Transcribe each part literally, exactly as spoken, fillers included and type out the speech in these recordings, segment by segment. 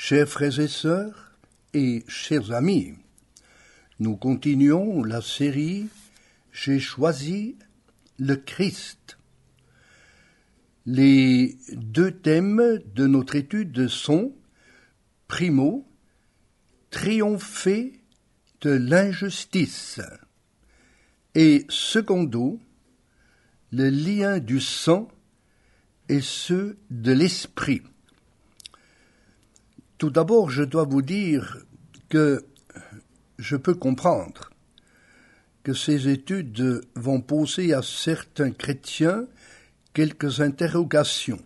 Chers frères et sœurs et chers amis, nous continuons la série « J'ai choisi le Christ ». Les deux thèmes de notre étude sont, primo, triompher de l'injustice et secondo, le lien du sang et ceux de l'esprit. Tout d'abord, je dois vous dire que je peux comprendre que ces études vont poser à certains chrétiens quelques interrogations.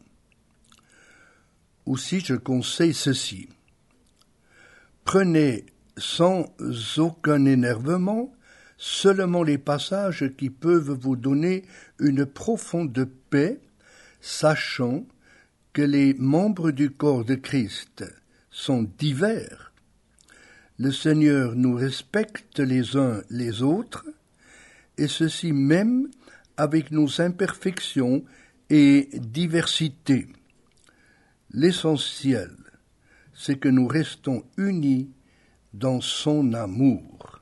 Aussi, je conseille ceci. Prenez sans aucun énervement seulement les passages qui peuvent vous donner une profonde paix, sachant que les membres du corps de Christ sont divers. Le Seigneur nous respecte les uns les autres, et ceci même avec nos imperfections et diversités. L'essentiel, c'est que nous restons unis dans son amour.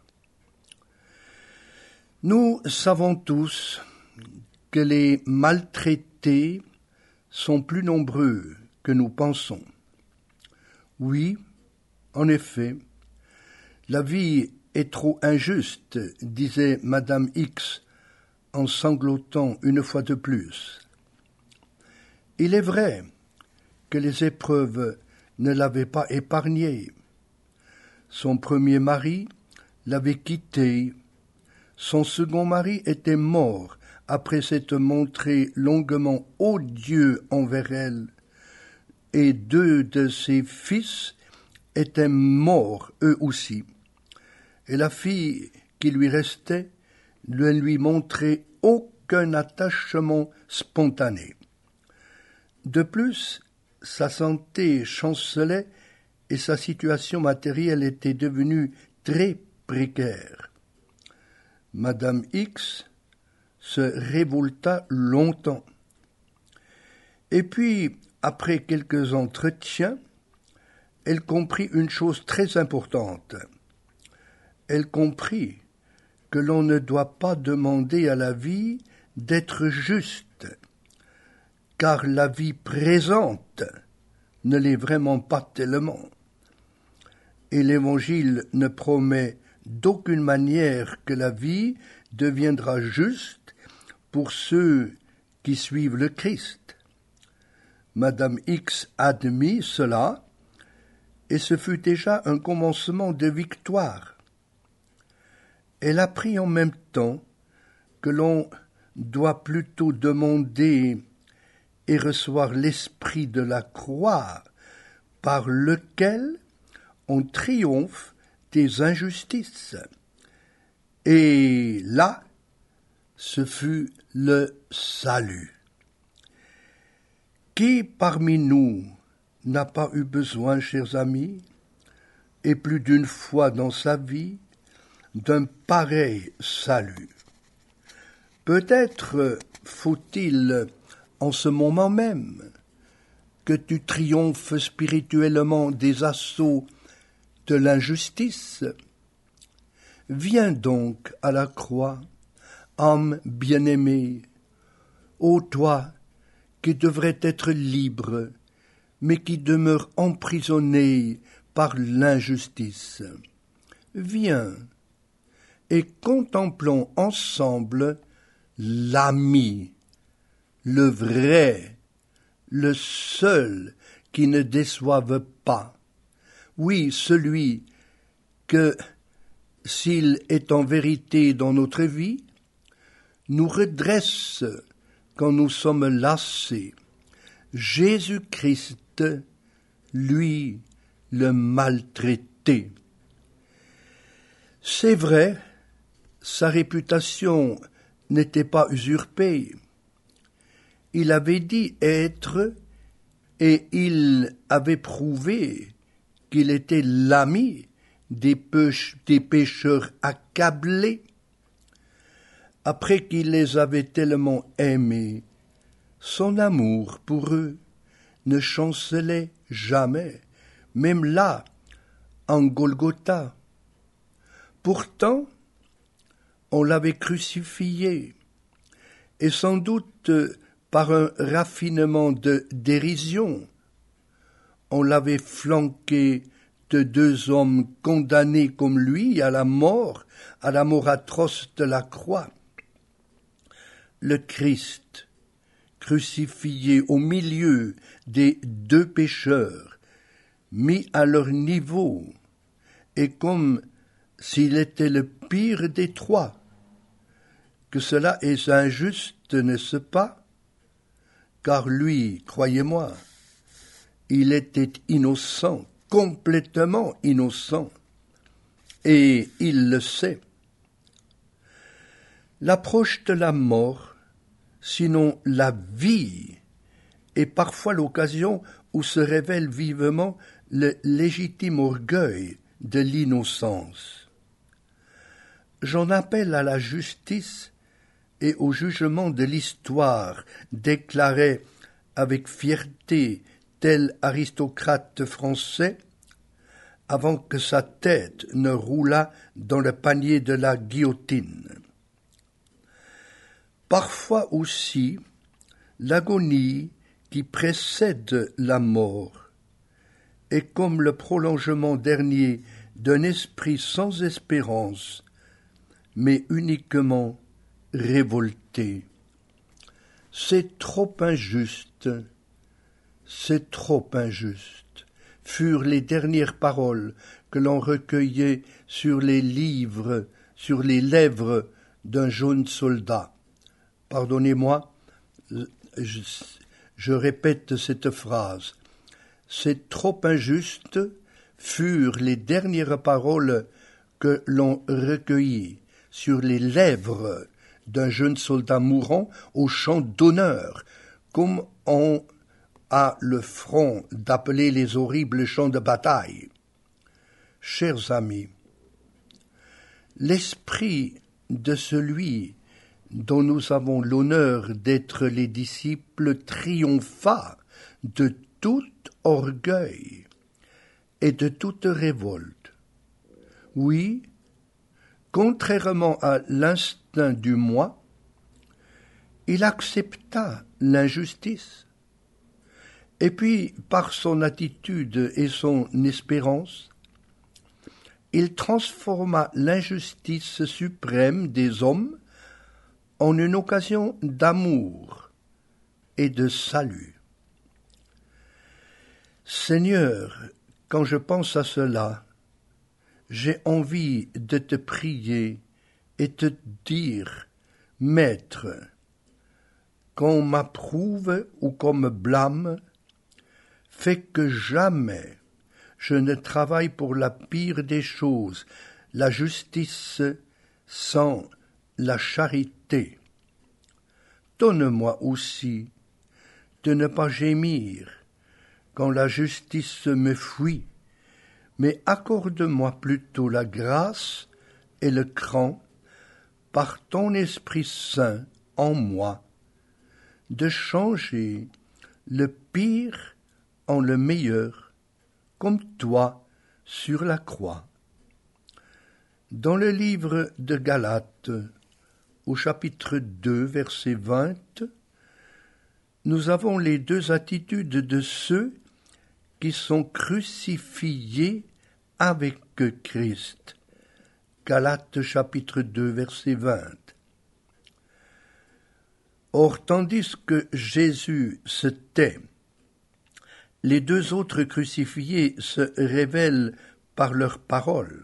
Nous savons tous que les maltraités sont plus nombreux que nous pensons. Oui, en effet, la vie est trop injuste, disait Madame X en sanglotant une fois de plus. Il est vrai que les épreuves ne l'avaient pas épargnée. Son premier mari l'avait quittée. Son second mari était mort après s'être montré longuement odieux envers elle, et deux de ses fils étaient morts eux aussi. Et la fille qui lui restait ne lui montrait aucun attachement spontané. De plus, sa santé chancelait et sa situation matérielle était devenue très précaire. Madame X se révolta longtemps. Et puis, après quelques entretiens, elle comprit une chose très importante. Elle comprit que l'on ne doit pas demander à la vie d'être juste, car la vie présente ne l'est vraiment pas tellement. Et l'Évangile ne promet d'aucune manière que la vie deviendra juste pour ceux qui suivent le Christ. Madame X admit cela, et ce fut déjà un commencement de victoire. Elle apprit en même temps que l'on doit plutôt demander et recevoir l'esprit de la croix par lequel on triomphe des injustices. Et là, ce fut le salut. Qui parmi nous n'a pas eu besoin, chers amis, et plus d'une fois dans sa vie, d'un pareil salut? Peut-être faut-il, en ce moment même, que tu triomphes spirituellement des assauts de l'injustice. Viens donc à la croix, âme bien-aimée, ô toi qui devrais être libre, mais qui demeure emprisonné par l'injustice. Viens et contemplons ensemble l'ami, le vrai, le seul qui ne déçoive pas. Oui, celui que, s'il est en vérité dans notre vie, nous redresse quand nous sommes lassés. Jésus-Christ, lui, le maltraité. C'est vrai, sa réputation n'était pas usurpée. Il avait dit être, et il avait prouvé qu'il était l'ami des, pêche, des pécheurs accablés. Après qu'il les avait tellement aimés, son amour pour eux ne chancelait jamais, même là, en Golgotha. Pourtant, on l'avait crucifié, et sans doute par un raffinement de dérision, on l'avait flanqué de deux hommes condamnés comme lui à la mort, à la mort atroce de la croix. Le Christ, crucifié au milieu des deux pécheurs, mis à leur niveau, et comme s'il était le pire des trois. Que cela est injuste, n'est-ce pas? Car lui, croyez-moi, il était innocent, complètement innocent, et il le sait. L'approche de la mort, sinon la vie, est parfois l'occasion où se révèle vivement le légitime orgueil de l'innocence. J'en appelle à la justice et au jugement de l'histoire, déclarait avec fierté tel aristocrate français, avant que sa tête ne roulât dans le panier de la guillotine. Parfois aussi, l'agonie qui précède la mort est comme le prolongement dernier d'un esprit sans espérance, mais uniquement révolté. C'est trop injuste, c'est trop injuste, furent les dernières paroles que l'on recueillait sur les livres, sur les lèvres d'un jeune soldat. Pardonnez-moi, je, je répète cette phrase. C'est trop injuste furent les dernières paroles que l'on recueillit sur les lèvres d'un jeune soldat mourant au champ d'honneur, comme on a le front d'appeler les horribles champs de bataille. Chers amis, l'esprit de celui dont nous avons l'honneur d'être les disciples triompha de tout orgueil et de toute révolte. Oui, contrairement à l'instinct du moi, il accepta l'injustice. Et puis, par son attitude et son espérance, il transforma l'injustice suprême des hommes en une occasion d'amour et de salut. Seigneur, quand je pense à cela, j'ai envie de te prier et te dire, Maître, qu'on m'approuve ou qu'on me blâme, fais que jamais je ne travaille pour la pire des choses, la justice sans la charité. Donne-moi aussi de ne pas gémir quand la justice me fuit, mais accorde-moi plutôt la grâce et le cran, par ton Esprit Saint en moi, de changer le pire en le meilleur, comme toi sur la croix. Dans le livre de Galates, au chapitre deux, verset vingt, nous avons les deux attitudes de ceux qui sont crucifiés avec Christ. Galates chapitre deux, verset vingt. Or, tandis que Jésus se tait, les deux autres crucifiés se révèlent par leurs paroles.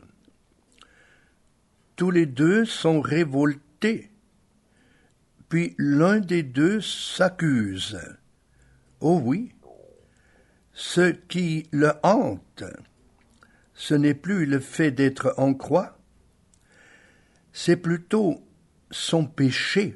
Tous les deux sont révoltés, puis l'un des deux s'accuse. Oh oui, ce qui le hante, ce n'est plus le fait d'être en croix, c'est plutôt son péché.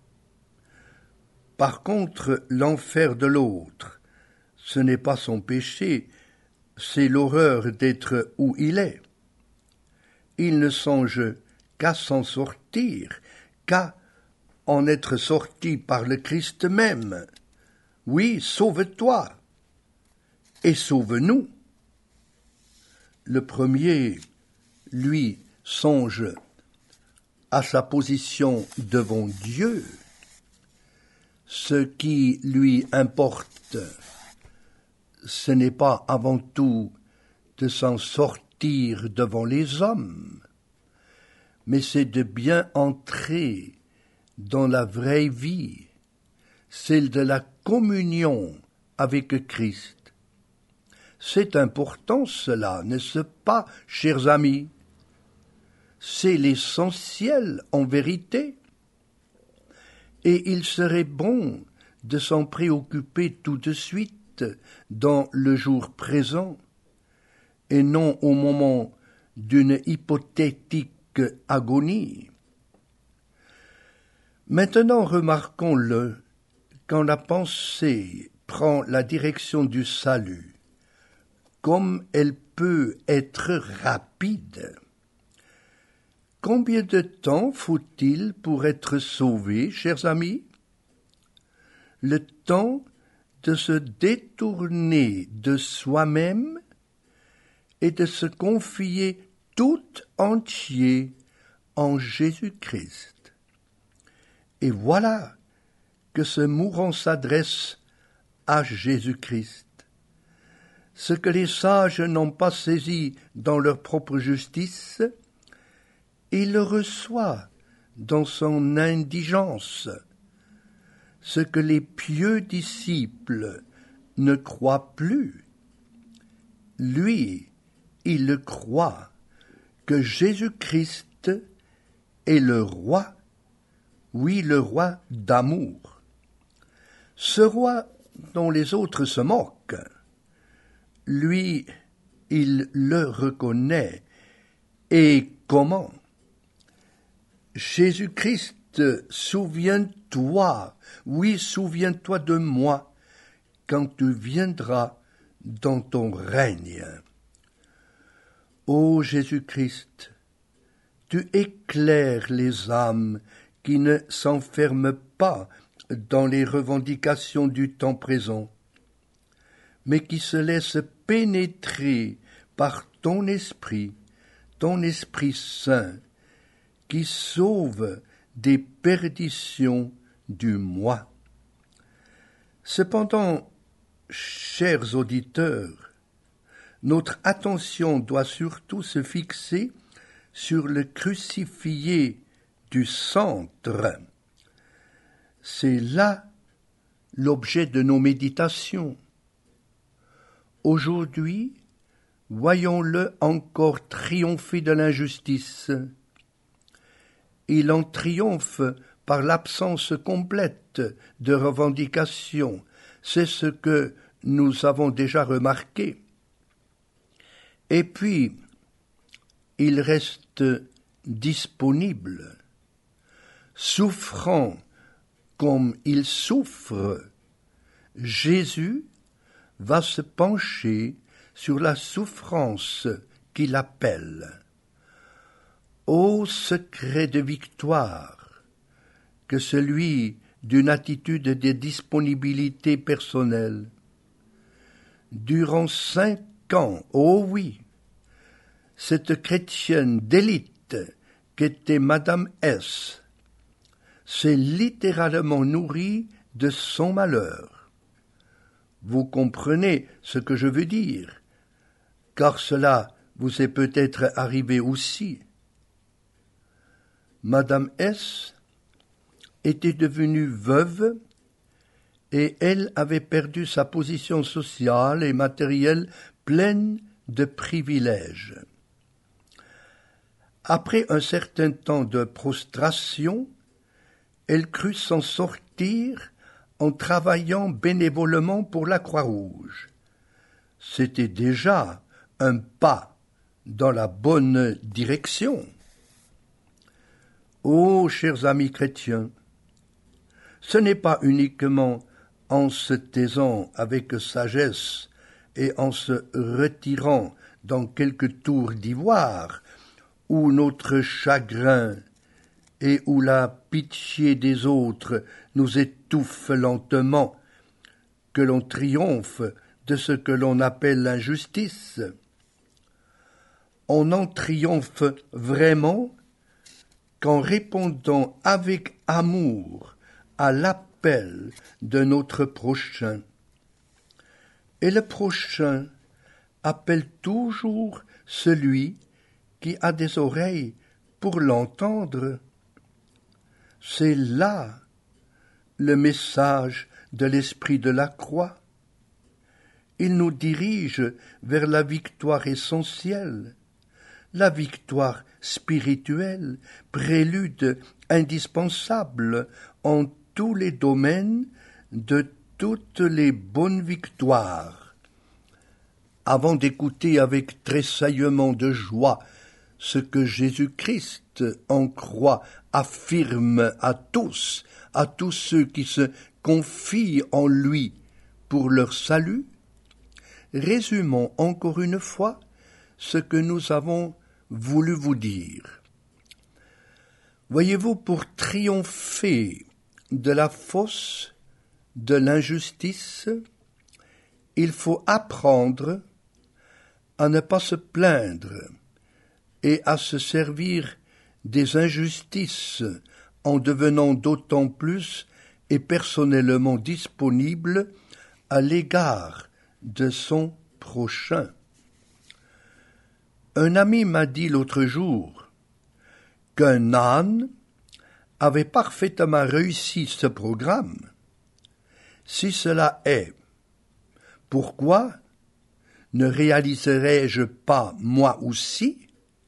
Par contre, l'enfer de l'autre, ce n'est pas son péché, c'est l'horreur d'être où il est. Il ne songe qu'à s'en sortir, qu'à en être sorti par le Christ même. Oui, sauve-toi et sauve-nous. Le premier, lui, songe à sa position devant Dieu. Ce qui lui importe, ce n'est pas avant tout de s'en sortir devant les hommes, mais c'est de bien entrer dans la vraie vie, celle de la communion avec Christ. C'est important cela, n'est-ce pas, chers amis? C'est l'essentiel en vérité. Et il serait bon de s'en préoccuper tout de suite dans le jour présent, et non au moment d'une hypothétique agonie. Maintenant, remarquons-le, quand la pensée prend la direction du salut, comme elle peut être rapide. Combien de temps faut-il pour être sauvé, chers amis? Le temps de se détourner de soi-même et de se confier tout entier en Jésus-Christ. Et voilà que ce mourant s'adresse à Jésus-Christ. Ce que les sages n'ont pas saisi dans leur propre justice, il le reçoit dans son indigence. Ce que les pieux disciples ne croient plus, lui, il le croit, que Jésus-Christ est le roi, oui, le roi d'amour. Ce roi dont les autres se moquent, lui, il le reconnaît. Et comment? Jésus-Christ, souviens-toi, oui, souviens-toi de moi, quand tu viendras dans ton règne. Ô Jésus-Christ, tu éclaires les âmes qui ne s'enferment pas dans les revendications du temps présent, mais qui se laissent pénétrer par ton esprit, ton Esprit Saint, qui sauve des perditions du moi. Cependant, chers auditeurs, notre attention doit surtout se fixer sur le crucifié du centre. C'est là l'objet de nos méditations. Aujourd'hui, voyons-le encore triompher de l'injustice. Il en triomphe par l'absence complète de revendications. C'est ce que nous avons déjà remarqué. Et puis, il reste disponible, souffrant comme il souffre. Jésus va se pencher sur la souffrance qu'il appelle. Ô secret de victoire, que celui d'une attitude de disponibilité personnelle. Durant cinq ans, oh oui, cette chrétienne d'élite qu'était Madame S. s'est littéralement nourrie de son malheur. Vous comprenez ce que je veux dire, car cela vous est peut-être arrivé aussi. Madame S. était devenue veuve et elle avait perdu sa position sociale et matérielle pleine de privilèges. Après un certain temps de prostration, elle crut s'en sortir en travaillant bénévolement pour la Croix-Rouge. C'était déjà un pas dans la bonne direction. Ô chers amis chrétiens, ce n'est pas uniquement en se taisant avec sagesse et en se retirant dans quelques tours d'ivoire où notre chagrin et où la pitié des autres nous étouffe lentement que l'on triomphe de ce que l'on appelle l'injustice. on n'en triomphe vraiment qu'en répondant avec amour à l'appel de notre prochain. Et le prochain appelle toujours celui qui a des oreilles pour l'entendre. C'est là le message de l'esprit de la croix. Il nous dirige vers la victoire essentielle, la victoire spirituelle, prélude indispensable en tous les domaines de toutes les bonnes victoires. Avant d'écouter avec tressaillement de joie ce que Jésus-Christ en croix affirme à tous, à tous ceux qui se confient en lui pour leur salut, résumons encore une fois ce que nous avons voulu vous dire. Voyez-vous, pour triompher de la fausse, de l'injustice, il faut apprendre à ne pas se plaindre et à se servir des injustices en devenant d'autant plus et personnellement disponible à l'égard de son prochain. Un ami m'a dit l'autre jour qu'un âne avait parfaitement réussi ce programme. Si cela est, pourquoi ne réaliserais-je pas moi aussi?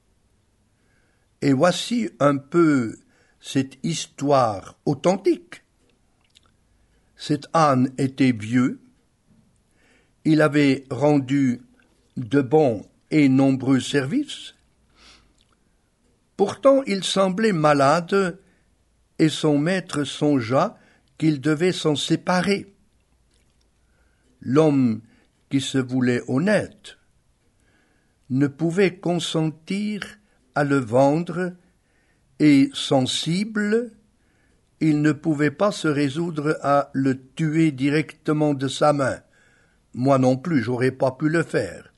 Et voici un peu cette histoire authentique. Cet âne était vieux, il avait rendu de bons et nombreux services. Pourtant il semblait malade et son maître songea qu'il devait s'en séparer. L'homme qui se voulait honnête ne pouvait consentir à le vendre et sensible, il ne pouvait pas se résoudre à le tuer directement de sa main. Moi non plus, j'aurais pas pu le faire.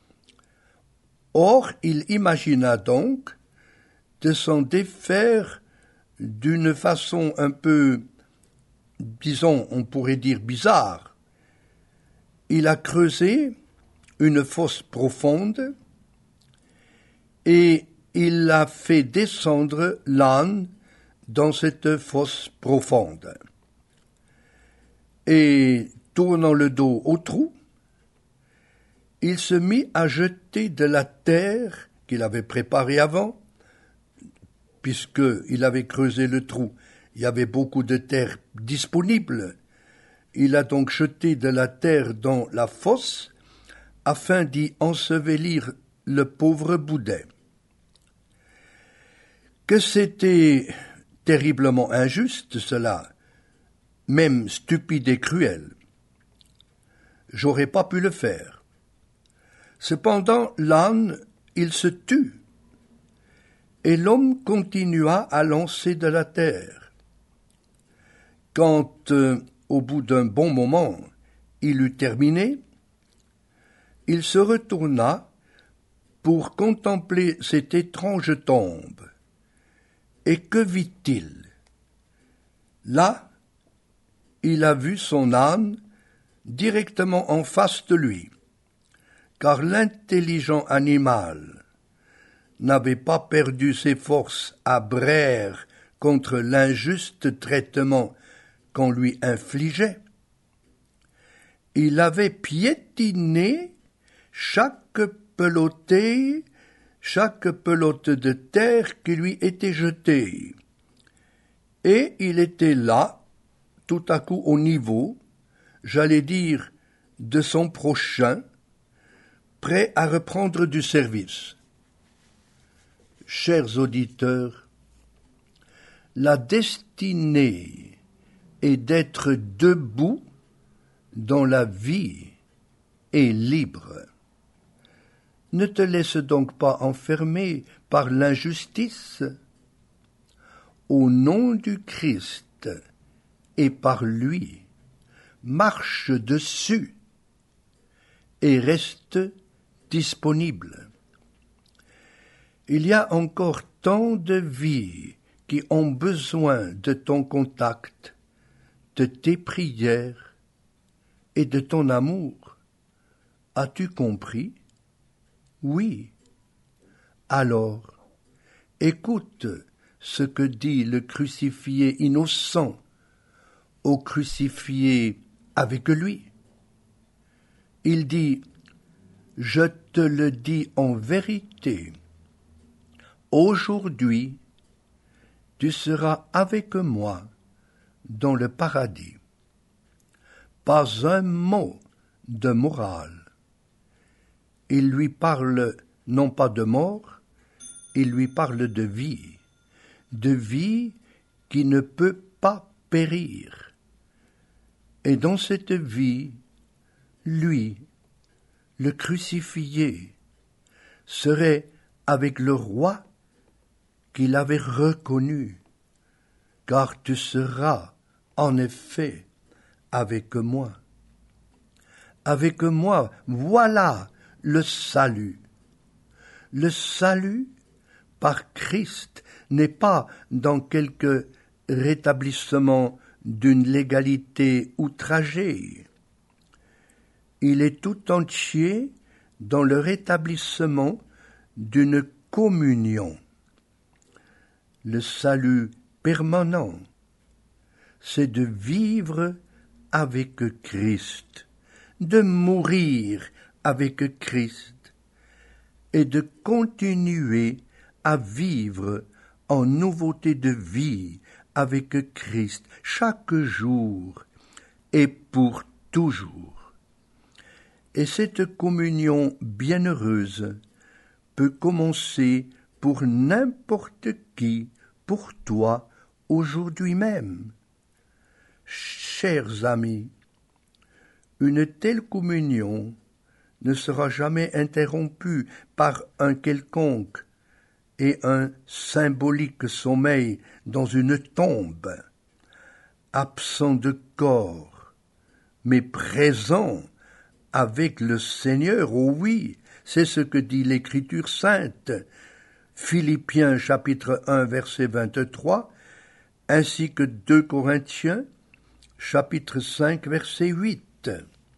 Or, il imagina donc de s'en défaire d'une façon un peu, disons, on pourrait dire bizarre. Il a creusé une fosse profonde et il a fait descendre l'âne dans cette fosse profonde. Et tournant le dos au trou, il se mit à jeter de la terre qu'il avait préparée avant, puisqu'il avait creusé le trou. Il y avait beaucoup de terre disponible. Il a donc jeté de la terre dans la fosse afin d'y ensevelir le pauvre boudet. Que c'était terriblement injuste cela, même stupide et cruel. J'aurais pas pu le faire. Cependant, l'âne, il se tut, et l'homme continua à lancer de la terre. Quand, euh, au bout d'un bon moment, il eut terminé, il se retourna pour contempler cette étrange tombe. Et que vit-il? Là, il a vu son âne directement en face de lui, car l'intelligent animal n'avait pas perdu ses forces à braire contre l'injuste traitement qu'on lui infligeait. Il avait piétiné chaque pelotée, chaque pelote de terre qui lui était jetée. Et il était là, tout à coup au niveau, j'allais dire, de son prochain, prêt à reprendre du service. Chers auditeurs, la destinée est d'être debout dans la vie et libre. Ne te laisse donc pas enfermer par l'injustice. Au nom du Christ et par lui, marche dessus et reste disponible. Il y a encore tant de vies qui ont besoin de ton contact, de tes prières et de ton amour. As-tu compris? Oui. Alors, écoute ce que dit le crucifié innocent au crucifié avec lui. Il dit, « Je te le dis en vérité, aujourd'hui, tu seras avec moi dans le paradis. » Pas un mot de morale. Il lui parle non pas de mort, il lui parle de vie, de vie qui ne peut pas périr. Et dans cette vie, lui, le crucifié, serait avec le roi qu'il avait reconnu, car tu seras, en effet, avec moi. Avec moi, voilà le salut. Le salut par Christ n'est pas dans quelque rétablissement d'une légalité outragée. Il est tout entier dans le rétablissement d'une communion. Le salut permanent, c'est de vivre avec Christ, de mourir avec Christ et de continuer à vivre en nouveauté de vie avec Christ chaque jour et pour toujours. Et cette communion bienheureuse peut commencer pour n'importe qui, pour toi, aujourd'hui même. Chers amis, une telle communion ne sera jamais interrompue par un quelconque et un symbolique sommeil dans une tombe, absent de corps, mais présent avec le Seigneur. Oh oui, c'est ce que dit l'Écriture sainte, Philippiens chapitre un verset vingt-trois, ainsi que deux Corinthiens chapitre cinq verset huit.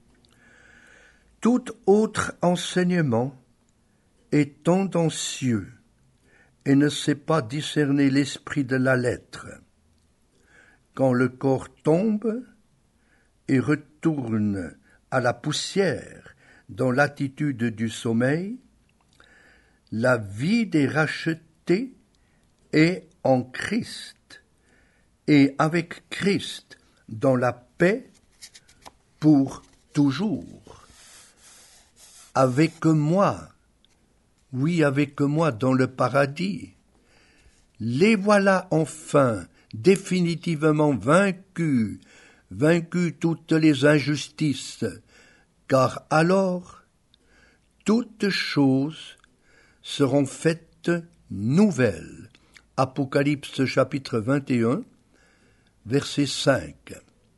Tout autre enseignement est tendancieux et ne sait pas discerner l'esprit de la lettre. Quand le corps tombe et retourne à la poussière dans l'attitude du sommeil, la vie des rachetés est en Christ et avec Christ dans la paix pour toujours. Avec moi, oui, avec moi dans le paradis. Les voilà enfin définitivement vaincus, vaincus toutes les injustices, car alors toutes choses seront faites nouvelles. Apocalypse chapitre vingt et un, verset cinq.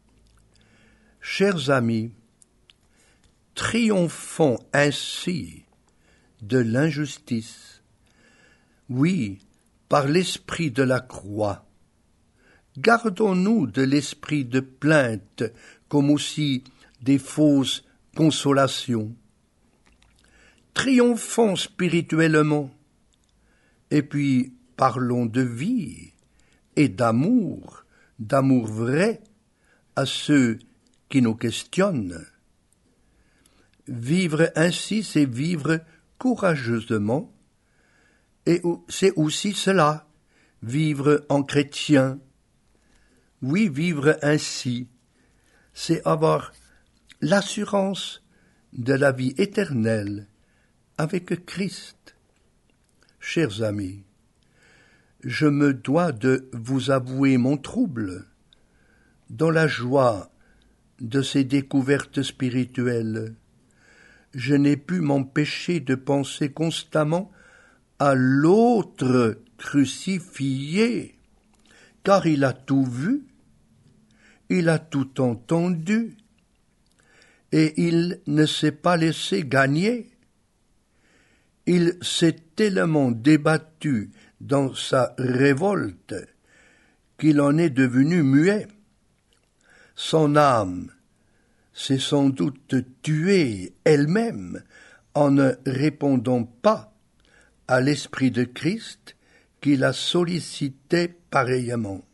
Chers amis, triomphons ainsi de l'injustice, oui, par l'esprit de la croix. Gardons-nous de l'esprit de plainte, comme aussi des fausses consolations. Triomphons spirituellement, et puis parlons de vie et d'amour, d'amour vrai à ceux qui nous questionnent. Vivre ainsi, c'est vivre courageusement, et c'est aussi cela, vivre en chrétien. Oui, vivre ainsi, c'est avoir l'assurance de la vie éternelle avec Christ. Chers amis, je me dois de vous avouer mon trouble dans la joie de ces découvertes spirituelles. Je n'ai pu m'empêcher de penser constamment à l'autre crucifié, car il a tout vu, il a tout entendu, et il ne s'est pas laissé gagner. il s'est tellement débattu dans sa révolte qu'il en est devenu muet. Son âme s'est sans doute tuée elle-même en ne répondant pas à l'Esprit de Christ qui la sollicitait pareillement.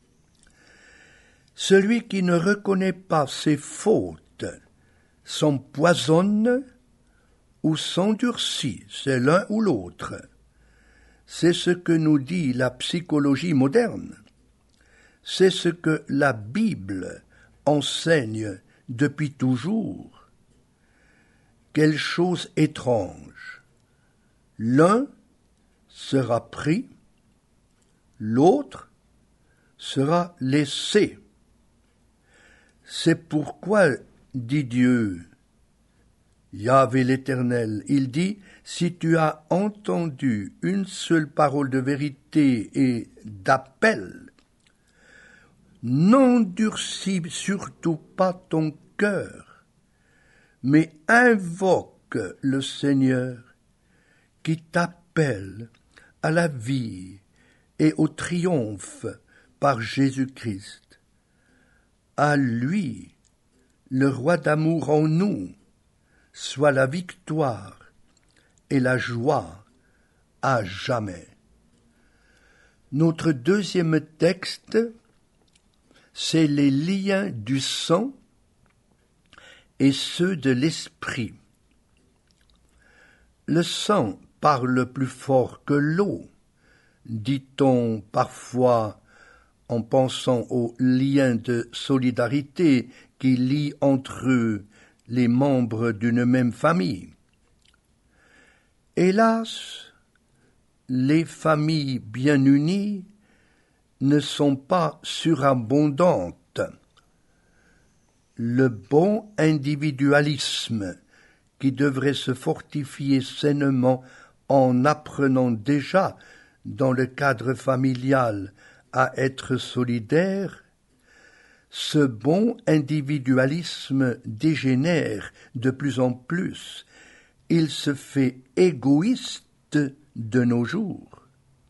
Celui qui ne reconnaît pas ses fautes s'empoisonne ou s'endurcit, c'est l'un ou l'autre. C'est ce que nous dit la psychologie moderne. C'est ce que la Bible enseigne depuis toujours. Quelle chose étrange! L'un sera pris, l'autre sera laissé. C'est pourquoi, dit Dieu, Yahvé l'Éternel, il dit, si tu as entendu une seule parole de vérité et d'appel, n'endurcis surtout pas ton cœur, mais invoque le Seigneur qui t'appelle à la vie et au triomphe par Jésus-Christ. À lui, le roi d'amour en nous, soit la victoire et la joie à jamais. Notre deuxième texte, c'est les liens du sang et ceux de l'esprit. Le sang parle plus fort que l'eau, dit-on parfois en pensant aux liens de solidarité qui lient entre eux les membres d'une même famille. Hélas, les familles bien unies ne sont pas surabondantes. Le bon individualisme qui devrait se fortifier sainement en apprenant déjà dans le cadre familial à être solidaire, ce bon individualisme dégénère de plus en plus. Il se fait égoïste de nos jours.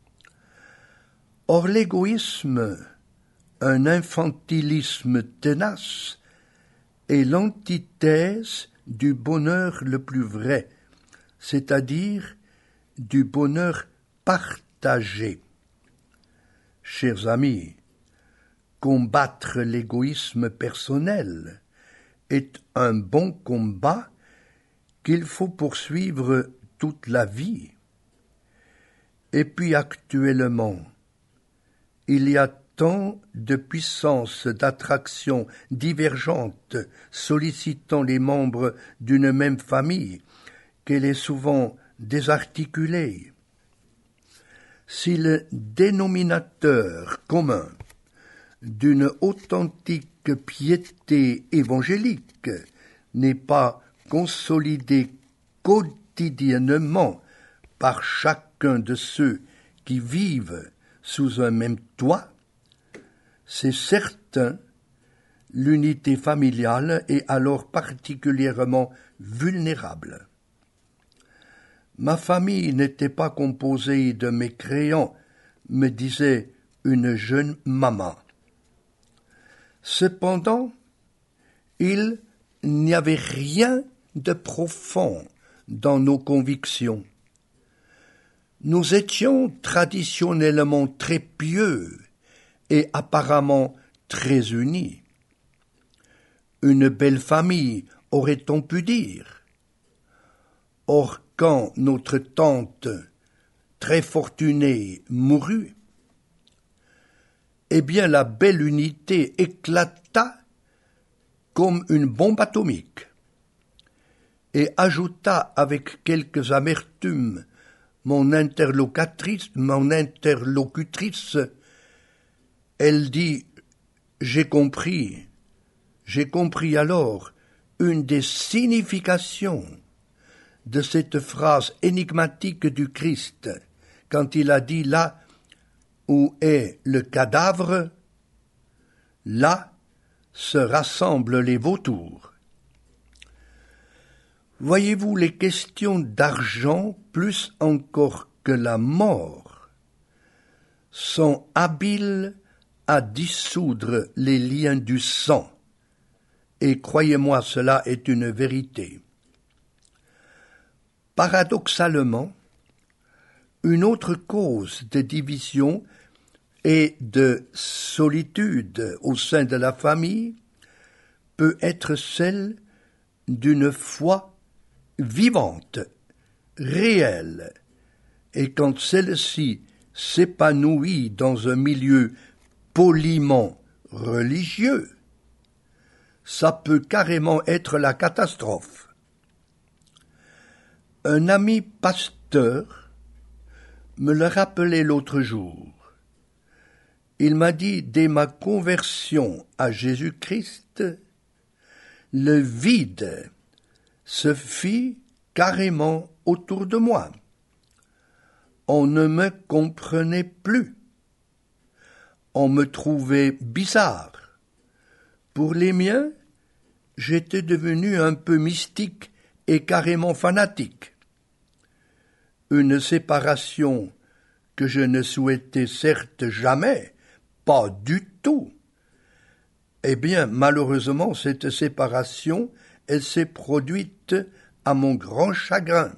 Or l'égoïsme, un infantilisme tenace, est l'antithèse du bonheur le plus vrai, c'est-à-dire du bonheur partagé. Chers amis, combattre l'égoïsme personnel est un bon combat qu'il faut poursuivre toute la vie. Et puis actuellement, il y a tant de puissances d'attraction divergentes sollicitant les membres d'une même famille qu'elle est souvent désarticulée. Si le dénominateur commun d'une authentique piété évangélique n'est pas consolidé quotidiennement par chacun de ceux qui vivent sous un même toit, c'est certain, l'unité familiale est alors particulièrement vulnérable. Ma famille n'était pas composée de mécréants, me disait une jeune maman. Cependant, il n'y avait rien de profond dans nos convictions. Nous étions traditionnellement très pieux et apparemment très unis. Une belle famille, aurait-on pu dire. Or, quand notre tante, très fortunée, mourut, eh bien la belle unité éclata comme une bombe atomique et ajouta avec quelques amertumes mon interlocutrice, mon interlocutrice, elle dit « J'ai compris, j'ai compris alors une des significations de cette phrase énigmatique du Christ, quand il a dit là où est le cadavre, là se rassemblent les vautours. » Voyez-vous, les questions d'argent, plus encore que la mort, sont habiles à dissoudre les liens du sang. Et croyez-moi, cela est une vérité. Paradoxalement, une autre cause de division et de solitude au sein de la famille peut être celle d'une foi vivante, réelle, et quand celle-ci s'épanouit dans un milieu poliment religieux, ça peut carrément être la catastrophe. Un ami pasteur me le rappelait l'autre jour. Il m'a dit, dès ma conversion à Jésus-Christ, le vide se fit carrément autour de moi. On ne me comprenait plus. On me trouvait bizarre. Pour les miens, j'étais devenu un peu mystique et carrément fanatique. Une séparation que je ne souhaitais certes jamais, pas du tout. Eh bien, malheureusement, cette séparation, elle s'est produite à mon grand chagrin.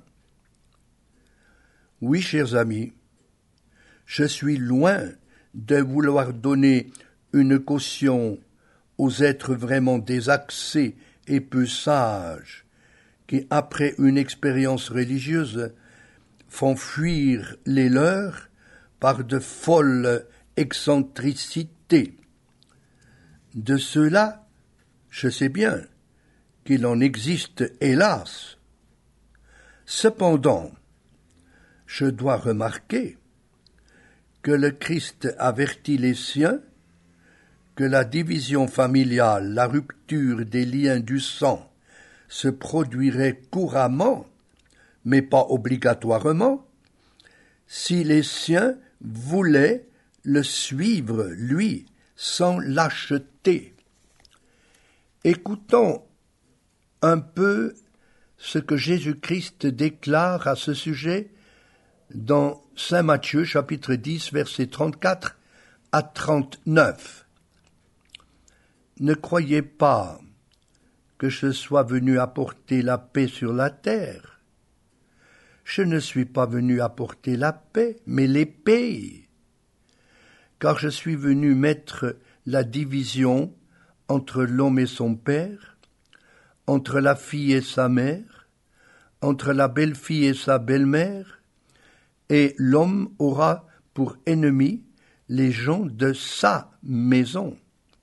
Oui, chers amis, je suis loin de vouloir donner une caution aux êtres vraiment désaxés et peu sages, qui, après une expérience religieuse, font fuir les leurs par de folles excentricités. De ceux-là, je sais bien qu'il en existe, hélas. Cependant, je dois remarquer que le Christ avertit les siens que la division familiale, la rupture des liens du sang, se produirait couramment, mais pas obligatoirement, si les siens voulaient le suivre, lui, sans lâcheté. Écoutons un peu ce que Jésus-Christ déclare à ce sujet dans Saint Matthieu, chapitre dix, versets trente-quatre à trente-neuf. Ne croyez pas que je sois venu apporter la paix sur la terre. Je ne suis pas venu apporter la paix, mais l'épée, car je suis venu mettre la division entre l'homme et son père, entre la fille et sa mère, entre la belle-fille et sa belle-mère, et l'homme aura pour ennemi les gens de sa maison.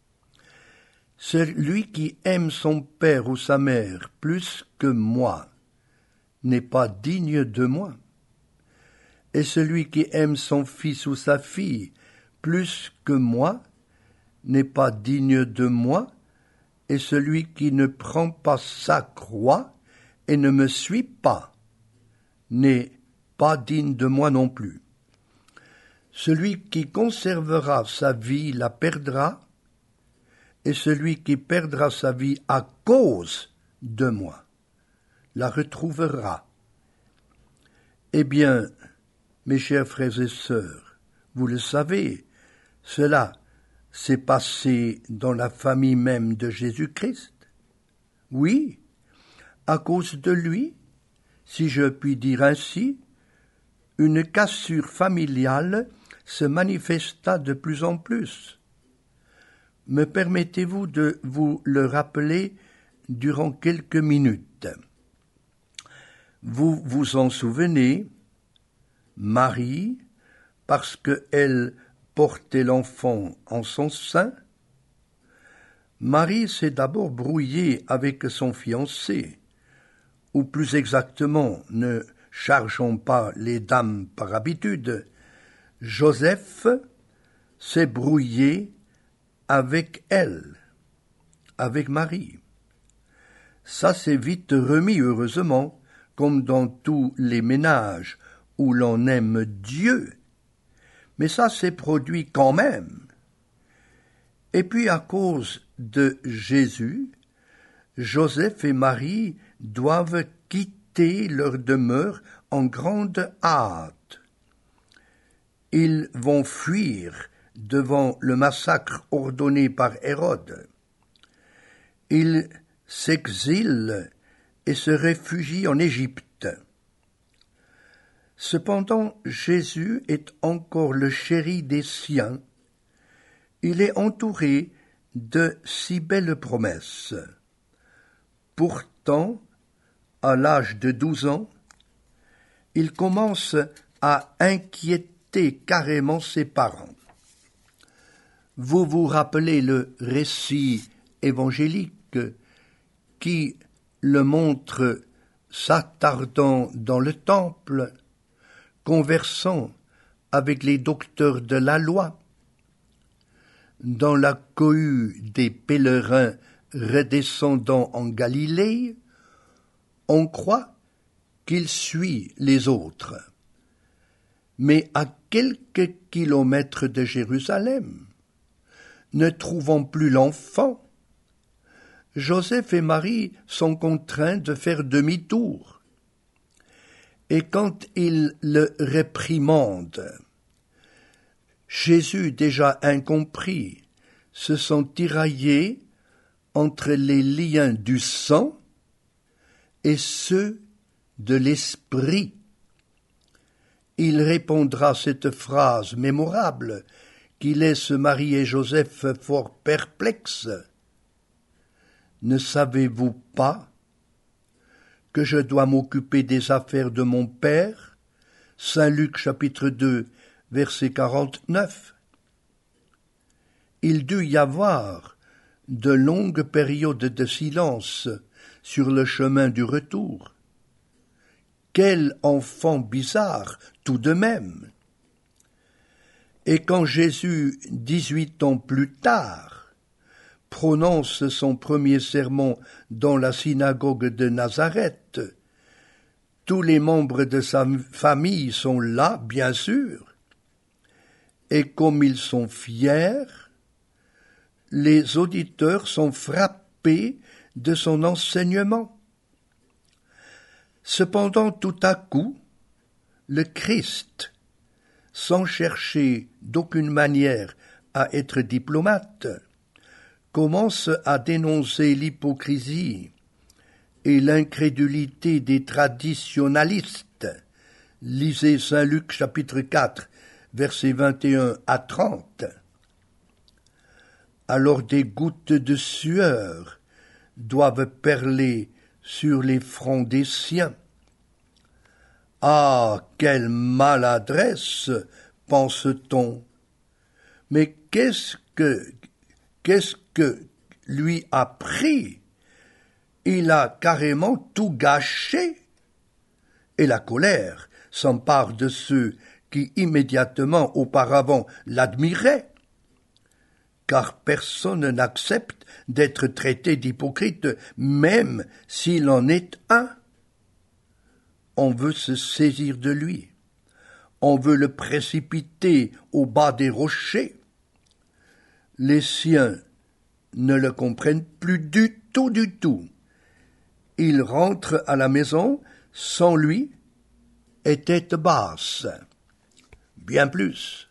Celui qui aime son père ou sa mère plus que moi n'est pas digne de moi. Et celui qui aime son fils ou sa fille plus que moi n'est pas digne de moi. Et celui qui ne prend pas sa croix et ne me suit pas n'est pas digne de moi non plus. Celui qui conservera sa vie la perdra, et celui qui perdra sa vie à cause de moi la retrouvera. Eh bien, mes chers frères et sœurs, vous le savez, cela s'est passé dans la famille même de Jésus-Christ. Oui, à cause de lui, si je puis dire ainsi, une cassure familiale se manifesta de plus en plus. Me permettez-vous de vous le rappeler durant quelques minutes? Vous vous en souvenez, Marie, parce qu'elle portait l'enfant en son sein, Marie s'est d'abord brouillée avec son fiancé, ou plus exactement, ne chargeons pas les dames par habitude, Joseph s'est brouillé avec elle, avec Marie. Ça s'est vite remis, heureusement, comme dans tous les ménages où l'on aime Dieu. Mais ça s'est produit quand même. Et puis à cause de Jésus, Joseph et Marie doivent quitter leur demeure en grande hâte. Ils vont fuir devant le massacre ordonné par Hérode. Ils s'exilent et se réfugient en Égypte. Cependant, Jésus est encore le chéri des siens. Il est entouré de si belles promesses. Pourtant, à l'âge de douze ans, il commence à inquiéter carrément ses parents. Vous vous rappelez le récit évangélique qui le montre s'attardant dans le temple, conversant avec les docteurs de la loi, dans la cohue des pèlerins redescendant en Galilée, on croit qu'il suit les autres. Mais à quelques kilomètres de Jérusalem, ne trouvant plus l'enfant, Joseph et Marie sont contraints de faire demi-tour. Et quand ils le réprimandent, Jésus, déjà incompris, se sent tiraillé entre les liens du sang et ceux de l'esprit. Il répondra cette phrase mémorable qui laisse Marie et Joseph fort perplexes. Ne savez-vous pas que je dois m'occuper des affaires de mon Père? Saint Luc chapitre deux, verset quarante-neuf. Il dut y avoir de longues périodes de silence sur le chemin du retour. Quel enfant bizarre, tout de même! Et quand Jésus, dix-huit ans plus tard, prononce son premier sermon dans la synagogue de Nazareth, tous les membres de sa famille sont là, bien sûr, et comme ils sont fiers, les auditeurs sont frappés de son enseignement. Cependant, tout à coup, le Christ, sans chercher d'aucune manière à être diplomate, commence à dénoncer l'hypocrisie et l'incrédulité des traditionalistes. Lisez Saint Luc chapitre quatre, versets vingt et un à trente. Alors des gouttes de sueur doivent perler sur les fronts des siens. Ah, quelle maladresse, pense-t-on. Mais qu'est-ce que, qu'est-ce que lui a pris? Il a carrément tout gâché. Et la colère s'empare de ceux qui immédiatement auparavant l'admiraient. Car personne n'accepte d'être traité d'hypocrite, même s'il en est un. On veut se saisir de lui. On veut le précipiter au bas des rochers. Les siens ne le comprennent plus du tout, du tout. Ils rentrent à la maison sans lui et tête basse. Bien plus.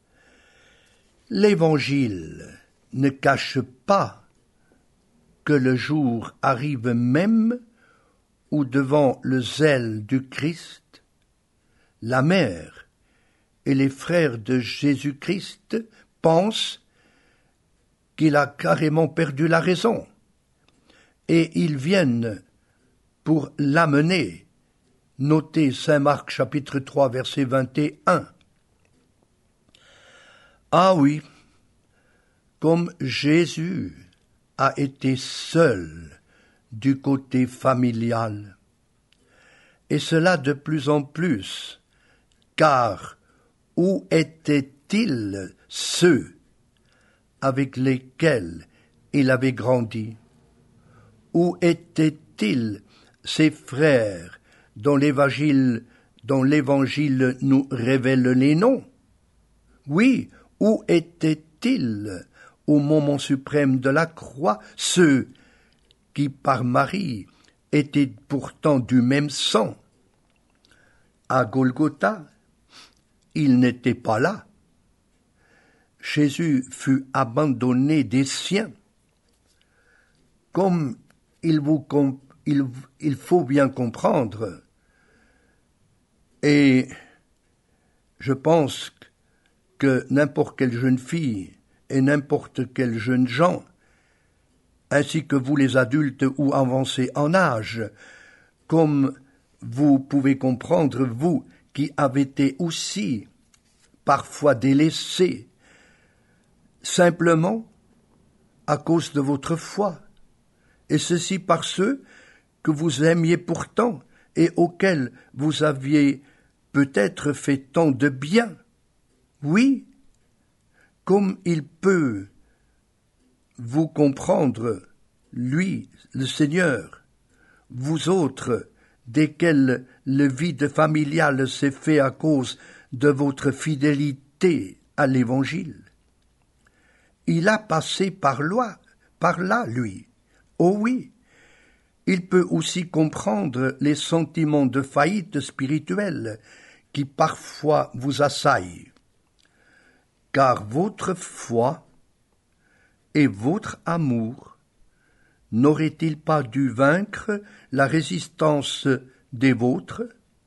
L'Évangile ne cache pas que le jour arrive même où devant le zèle du Christ, la mère et les frères de Jésus-Christ pensent qu'il a carrément perdu la raison, et ils viennent pour l'amener. Notez Saint Marc chapitre trois verset vingt et un. Ah oui, comme Jésus a été seul du côté familial, et cela de plus en plus, car où étaient-ils ceux avec lesquels il avait grandi? Où étaient-ils ses frères dont l'évangile, dont l'évangile nous révèle les noms? Oui, où étaient-ils au moment suprême de la croix, ceux qui par Marie étaient pourtant du même sang. À Golgotha, il n'était pas là. Jésus fut abandonné des siens. Comme il, vous comp- il, il faut bien comprendre, et je pense que n'importe quelle jeune fille et n'importe quel jeune gens, ainsi que vous les adultes ou avancés en âge, comme vous pouvez comprendre, vous qui avez été aussi parfois délaissés, simplement à cause de votre foi, et ceci par ceux que vous aimiez pourtant et auxquels vous aviez peut-être fait tant de bien. Oui, comme il peut vous comprendre, lui, le Seigneur, vous autres, desquels le vide familial s'est fait à cause de votre fidélité à l'Évangile. Il a passé par là, par là, lui. Oh oui, il peut aussi comprendre les sentiments de faillite spirituelle qui parfois vous assaillent, car votre foi et votre amour n'aurait-il pas dû vaincre la résistance des vôtres?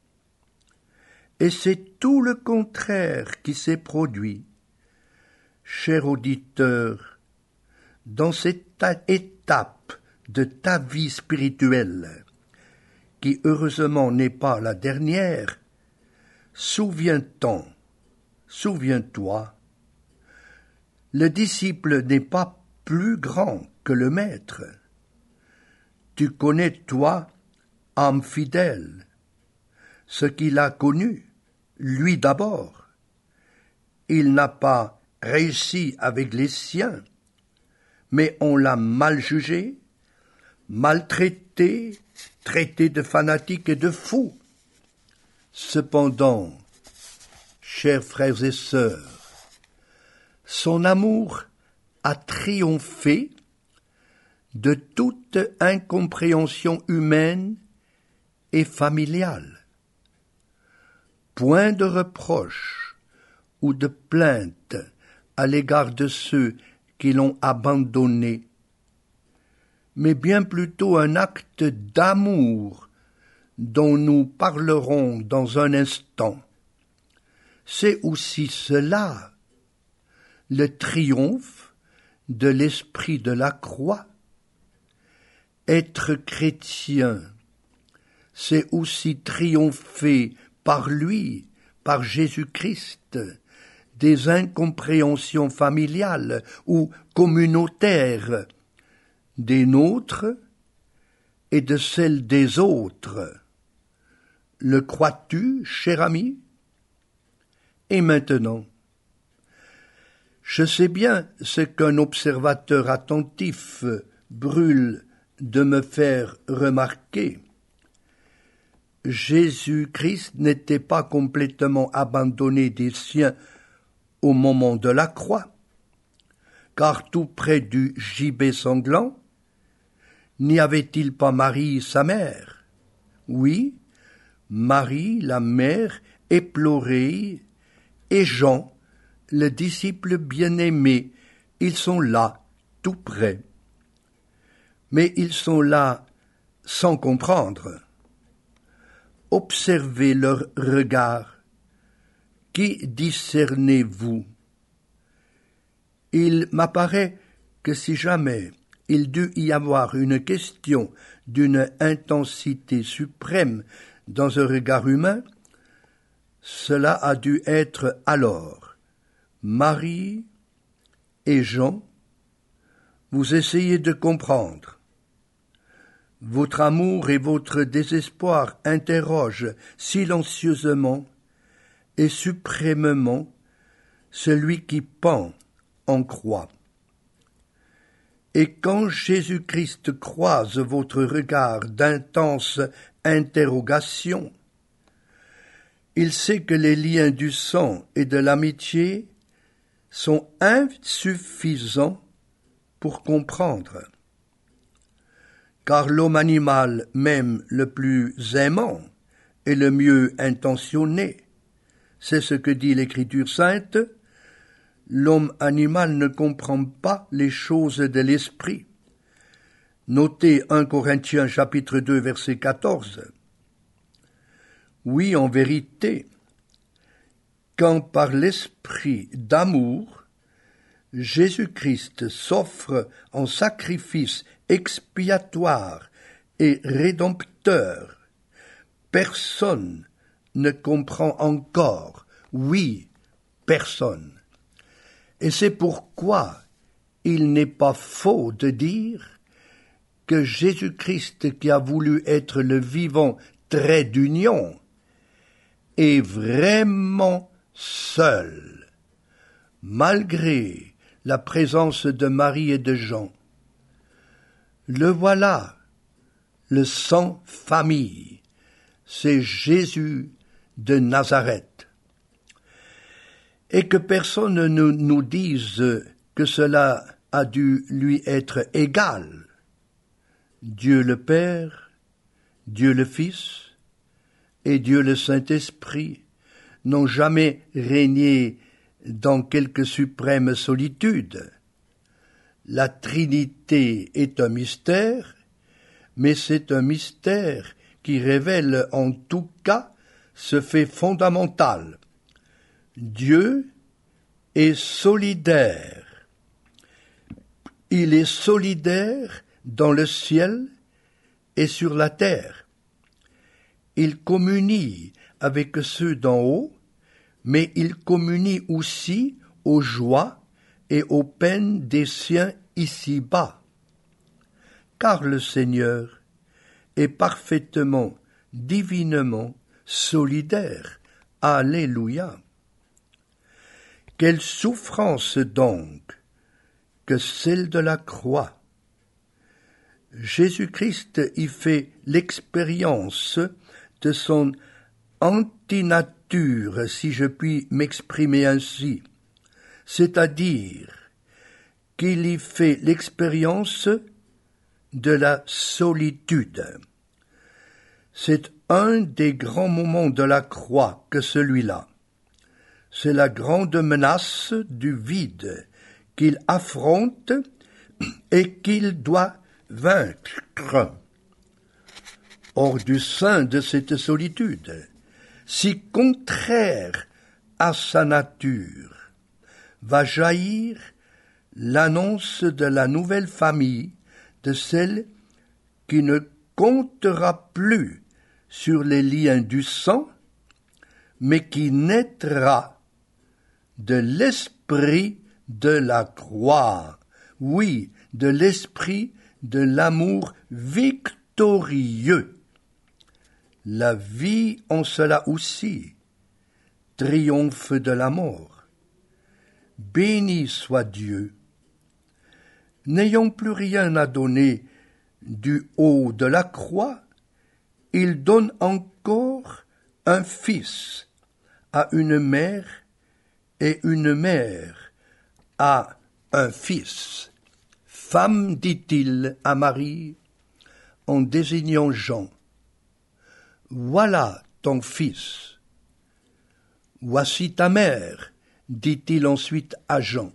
Et c'est tout le contraire qui s'est produit, cher auditeur, dans cette étape de ta vie spirituelle, qui heureusement n'est pas la dernière. Souviens-t'en, souviens-toi, le disciple n'est pas plus grand que le maître. Tu connais, toi, âme fidèle, ce qu'il a connu, lui d'abord. Il n'a pas réussi avec les siens, mais on l'a mal jugé, maltraité, traité de fanatique et de fou. Cependant, chers frères et sœurs, son amour a triomphé de toute incompréhension humaine et familiale. Point de reproche ou de plainte à l'égard de ceux qui l'ont abandonné, mais bien plutôt un acte d'amour dont nous parlerons dans un instant. C'est aussi cela, le triomphe de l'esprit de la croix. Être chrétien, c'est aussi triompher par lui, par Jésus-Christ, des incompréhensions familiales ou communautaires, des nôtres et de celles des autres. Le crois-tu, cher ami? Et maintenant, je sais bien ce qu'un observateur attentif brûle de me faire remarquer. Jésus-Christ n'était pas complètement abandonné des siens au moment de la croix, car tout près du gibet sanglant, n'y avait-il pas Marie, sa mère? Oui, Marie, la mère, éplorée, et Jean, le disciple bien-aimé, ils sont là, tout près. Mais ils sont là sans comprendre. Observez leur regard. Qui discernez-vous? Il m'apparaît que si jamais il dut y avoir une question d'une intensité suprême dans un regard humain, cela a dû être alors Marie et Jean. Vous essayez de comprendre. Votre amour et votre désespoir interrogent silencieusement et suprêmement celui qui pend en croix. Et quand Jésus-Christ croise votre regard d'intense interrogation, il sait que les liens du sang et de l'amitié sont insuffisants pour comprendre. car l'homme animal, même le plus aimant et le mieux intentionné, c'est ce que dit l'Écriture sainte, l'homme animal ne comprend pas les choses de l'esprit. Notez un Corinthiens chapitre deux verset quatorze. Oui, en vérité, quand par l'esprit d'amour, Jésus-Christ s'offre en sacrifice expiatoire et rédempteur, personne ne comprend encore, oui, personne. Et c'est pourquoi il n'est pas faux de dire que Jésus-Christ, qui a voulu être le vivant trait d'union, est vraiment seul, malgré la présence de Marie et de Jean. Le voilà, le sans famille, c'est Jésus de Nazareth. Et que personne ne nous dise que cela a dû lui être égal. Dieu le Père, Dieu le Fils et Dieu le Saint-Esprit n'ont jamais régné dans quelque suprême solitude. La Trinité est un mystère, mais c'est un mystère qui révèle en tout cas ce fait fondamental. Dieu est solidaire. Il est solidaire dans le ciel et sur la terre. Il communie avec ceux d'en haut, mais il communie aussi aux joies et aux peines des siens ici-bas. Car le Seigneur est parfaitement, divinement solidaire. Alléluia. Quelle souffrance donc que celle de la croix. Jésus-Christ y fait l'expérience de son antinature, si je puis m'exprimer ainsi, c'est-à-dire qu'il y fait l'expérience de la solitude. C'est un des grands moments de la croix que celui-là. C'est la grande menace du vide qu'il affronte et qu'il doit vaincre. Hors du sein de cette solitude, si contraire à sa nature, va jaillir l'annonce de la nouvelle famille, de celle qui ne comptera plus sur les liens du sang, mais qui naîtra de l'esprit de la croix, oui, de l'esprit de l'amour victorieux. La vie en cela aussi triomphe de la mort. Béni soit Dieu. N'ayant plus rien à donner du haut de la croix, il donne encore un fils à une mère et une mère à un fils. Femme, dit-il à Marie, en désignant Jean, voilà ton fils. Voici ta mère, dit-il ensuite à Jean.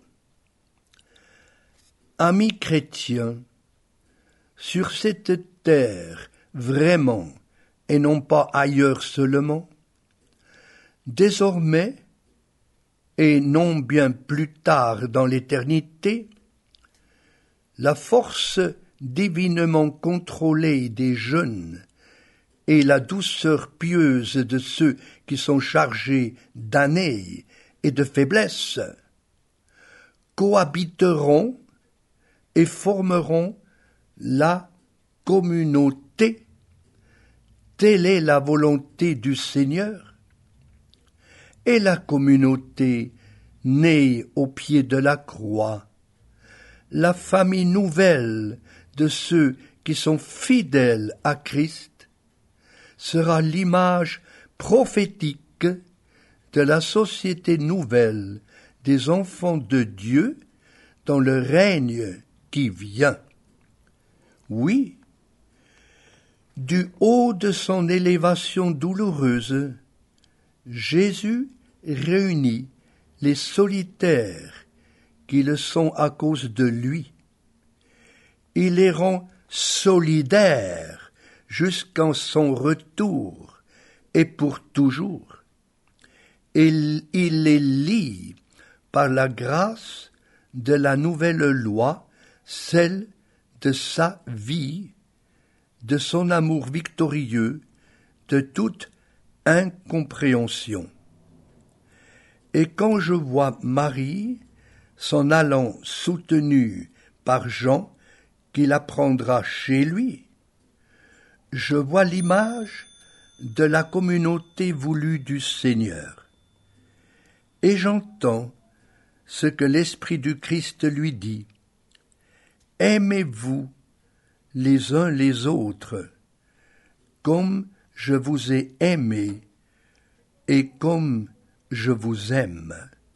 Amis chrétiens, sur cette terre vraiment, et non pas ailleurs seulement, désormais, et non bien plus tard dans l'éternité, la force divinement contrôlée des jeunes et la douceur pieuse de ceux qui sont chargés d'années et de faiblesse cohabiteront et formeront la communauté. Telle est la volonté du Seigneur. Et la communauté née au pied de la croix, la famille nouvelle de ceux qui sont fidèles à Christ, sera l'image prophétique de la société nouvelle des enfants de Dieu dans le règne qui vient. Oui, Du haut de son élévation douloureuse, Jésus réunit les solitaires qui le sont à cause de lui. Il les rend solidaires jusqu'en son retour et pour toujours. Il, il les lie par la grâce de la nouvelle loi, celle de sa vie, de son amour victorieux, de toute incompréhension. Et quand je vois Marie s'en allant soutenue par Jean, qui la prendra chez lui, je vois l'image de la communauté voulue du Seigneur. Et j'entends ce que l'Esprit du Christ lui dit. Aimez-vous les uns les autres, comme je vous ai aimé et comme je vous aime.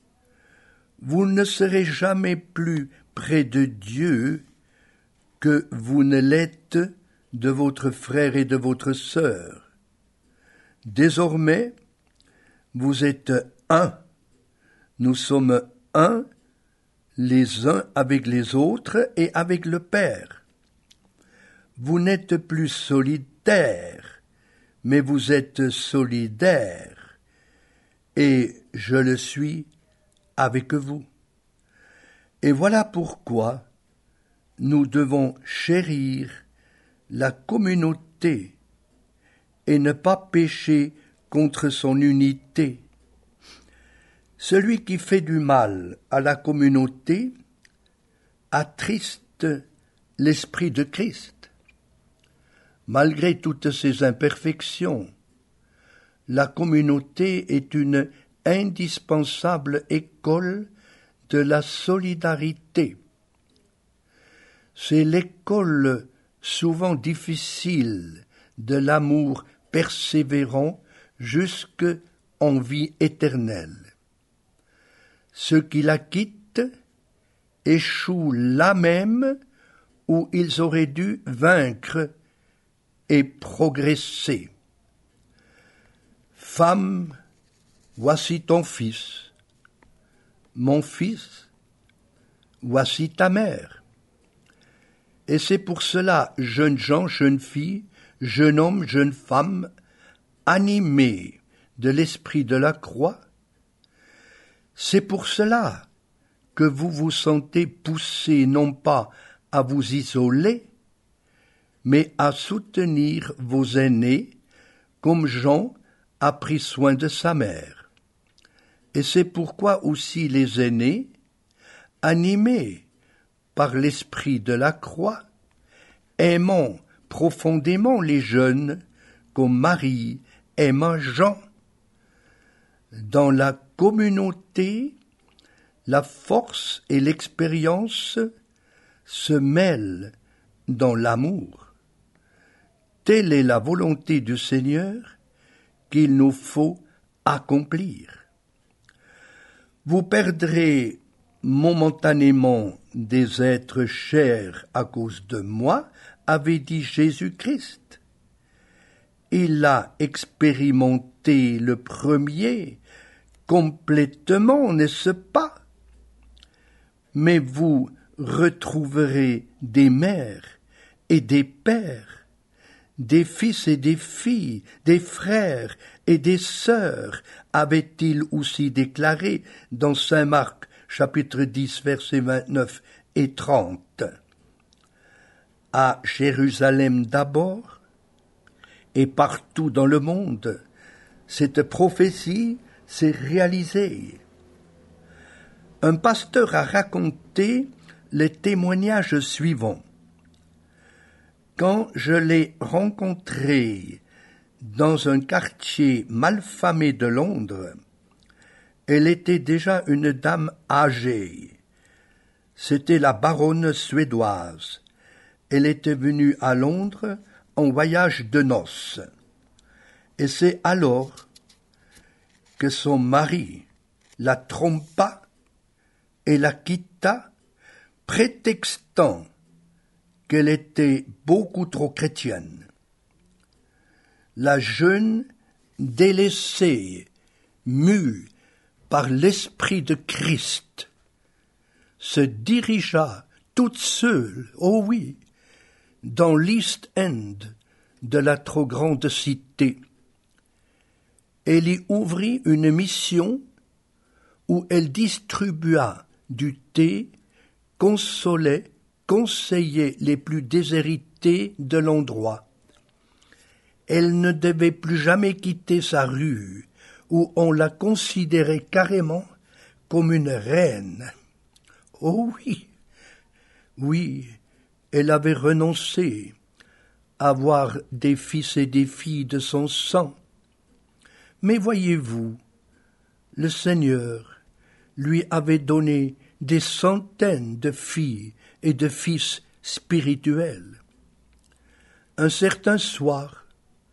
Vous ne serez jamais plus près de Dieu que vous ne l'êtes de votre frère et de votre sœur. Désormais, vous êtes un. Nous sommes un, les uns avec les autres et avec le Père. Vous n'êtes plus solitaires, mais vous êtes solidaires, et je le suis avec vous. Et voilà pourquoi nous devons chérir la communauté et ne pas pécher contre son unité. Celui qui fait du mal à la communauté attriste l'Esprit de Christ. Malgré toutes ses imperfections, la communauté est une indispensable école de la solidarité. C'est l'école souvent difficile de l'amour persévérant jusqu'en vie éternelle. Ceux qui la quittent échouent là même où ils auraient dû vaincre et progresser. Femme, voici ton fils. Mon fils, voici ta mère. Et c'est pour cela, jeunes gens, jeunes filles, jeunes hommes, jeunes femmes, animés de l'esprit de la croix, c'est pour cela que vous vous sentez poussés non pas à vous isoler, mais à soutenir vos aînés, comme Jean a pris soin de sa mère. Et c'est pourquoi aussi les aînés, animés par l'esprit de la croix, aimant profondément les jeunes, comme Marie aima Jean. Dans la communauté, la force et l'expérience se mêlent dans l'amour. Telle est la volonté du Seigneur qu'il nous faut accomplir. Vous perdrez momentanément des êtres chers à cause de moi, avait dit Jésus-Christ. Il a expérimenté le premier complètement, n'est-ce pas? Mais vous retrouverez des mères et des pères, des fils et des filles, des frères et des sœurs, avait-il aussi déclaré dans Saint Marc, chapitre dix, versets vingt-neuf et trente. À Jérusalem d'abord, et partout dans le monde, cette prophétie s'est réalisée. Un pasteur a raconté le témoignage suivant. Quand je l'ai rencontrée dans un quartier malfamé de Londres, elle était déjà une dame âgée. C'était la baronne suédoise. Elle était venue à Londres en voyage de noces. Et c'est alors que son mari la trompa et la quitta, prétextant qu'elle était beaucoup trop chrétienne. la jeune délaissée, mue par l'Esprit de Christ, se dirigea toute seule, oh oui, dans l'East End de la trop grande cité. Elle y ouvrit une mission où elle distribua du thé, consolait, conseillait les plus déshérités de l'endroit. Elle ne devait plus jamais quitter sa rue, où on la considérait carrément comme une reine. Oh oui, oui, elle avait renoncé à voir des fils et des filles de son sang. Mais voyez-vous, le Seigneur lui avait donné des centaines de filles et de fils spirituels. Un certain soir,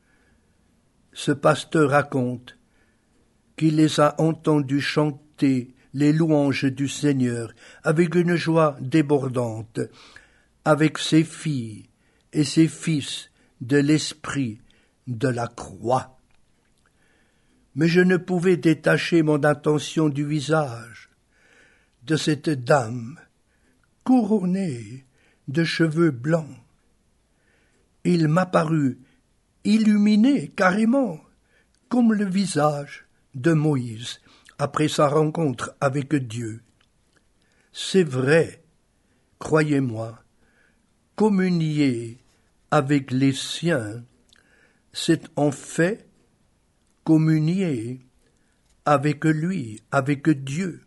ce pasteur raconte qu'il les a entendus chanter les louanges du Seigneur avec une joie débordante, avec ses filles et ses fils de l'esprit de la croix. Mais je ne pouvais détacher mon attention du visage de cette dame couronnée de cheveux blancs. Il m'apparut illuminé carrément, comme le visage de Moïse après sa rencontre avec Dieu. C'est vrai, croyez-moi, communier avec les siens, c'est en fait communier avec lui, avec Dieu.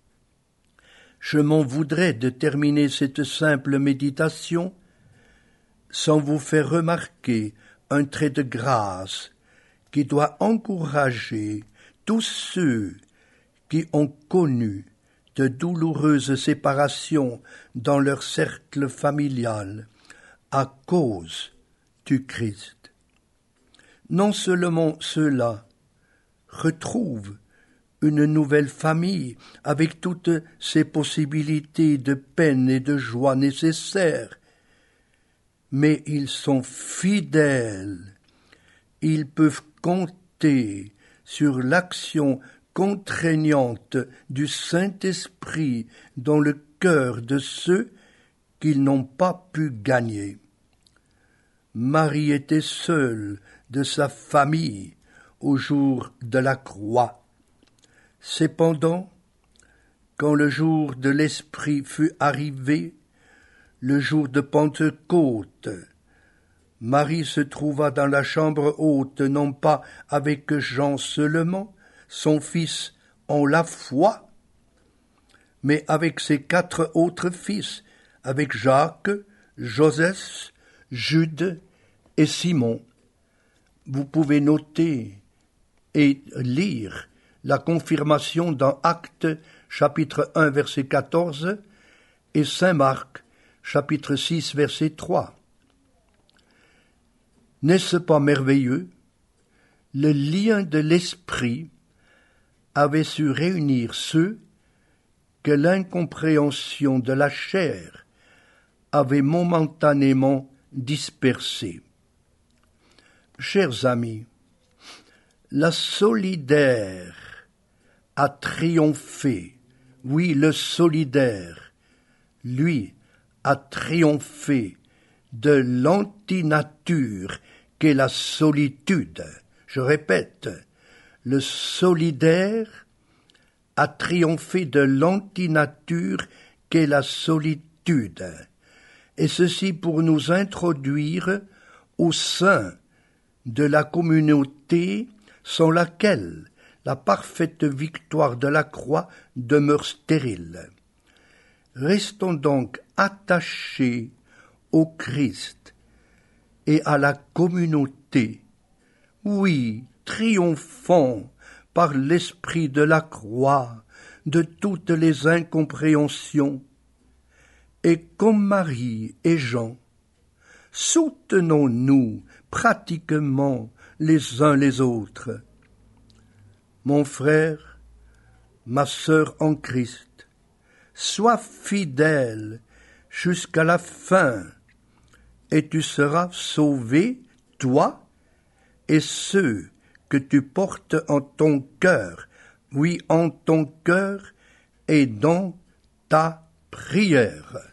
Je m'en voudrais de terminer cette simple méditation sans vous faire remarquer un trait de grâce qui doit encourager tous ceux qui ont connu de douloureuses séparations dans leur cercle familial à cause du Christ. Non seulement ceux-là retrouvent une nouvelle famille avec toutes ses possibilités de peine et de joie nécessaires, mais ils sont fidèles. Ils peuvent compter sur l'action contraignante du Saint-Esprit dans le cœur de ceux qu'ils n'ont pas pu gagner. Marie était seule de sa famille au jour de la croix. Cependant, quand le jour de l'Esprit fut arrivé, le jour de Pentecôte, Marie se trouva dans la chambre haute, non pas avec Jean seulement, son fils en la foi, mais avec ses quatre autres fils, avec Jacques, Joseph, Jude et Simon. Vous pouvez noter et lire la confirmation dans Actes chapitre un verset quatorze et Saint Marc chapitre six verset trois. N'est-ce pas merveilleux? Le lien de l'esprit avait su réunir ceux que l'incompréhension de la chair avait momentanément dispersés. Chers amis, la solidaire a triomphé. Oui, le solidaire, lui, a triomphé de l'antinature qu'est la solitude. Je répète, le solidaire a triomphé de l'antinature qu'est la solitude, et ceci pour nous introduire au sein de la communauté sans laquelle la parfaite victoire de la croix demeure stérile. Restons donc attachés au Christ et à la communauté. Oui, triomphons par l'esprit de la croix de toutes les incompréhensions. Et comme Marie et Jean, soutenons-nous pratiquement les uns les autres. Mon frère, ma sœur en Christ, sois fidèle jusqu'à la fin, et tu seras sauvé, toi et ceux que tu portes en ton cœur, oui, en ton cœur et dans ta prière.